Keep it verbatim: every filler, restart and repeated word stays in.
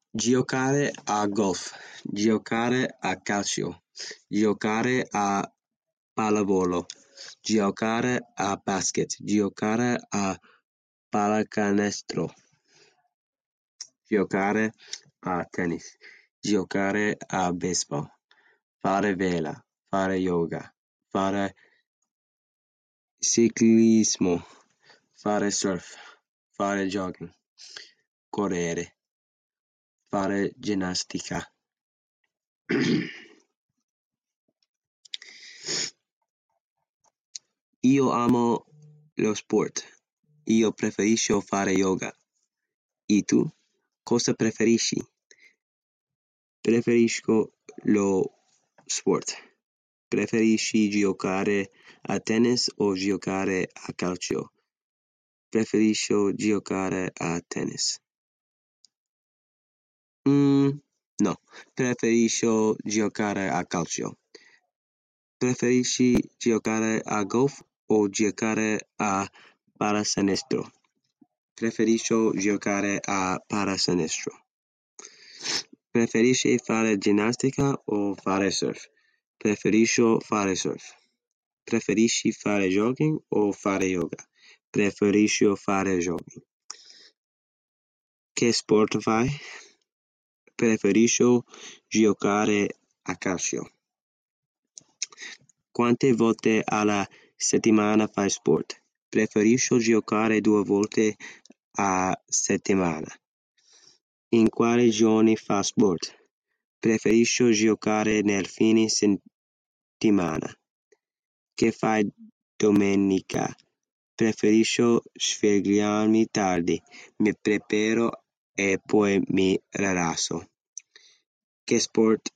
Giocare a golf, giocare a calcio, giocare a pallavolo, giocare a basket, giocare a pallacanestro, giocare a tennis, giocare a baseball, fare vela, fare yoga, fare ciclismo, fare surf, fare jogging, correre, fare ginnastica. Io amo lo sport. Io preferisco fare yoga. E tu? Cosa preferisci? Preferisco lo sport. Preferisci giocare a tennis o giocare a calcio? Preferisco giocare a tennis. Mm, no, preferisco giocare a calcio. Preferisci giocare a golf o giocare a pallacanestro? Preferisco giocare a pallacanestro. Preferisci fare ginnastica o fare surf? Preferisco fare surf. Preferisci fare jogging o fare yoga? Preferisco fare jogging. Che sport fai? Preferisco giocare a calcio. Quante volte alla settimana fai sport? Preferisco giocare due volte a settimana. In quali giorni fa sport? Preferisco giocare nel fine settimana. Che fai domenica? Preferisco svegliarmi tardi, mi preparo e poi mi rilasso. Che sport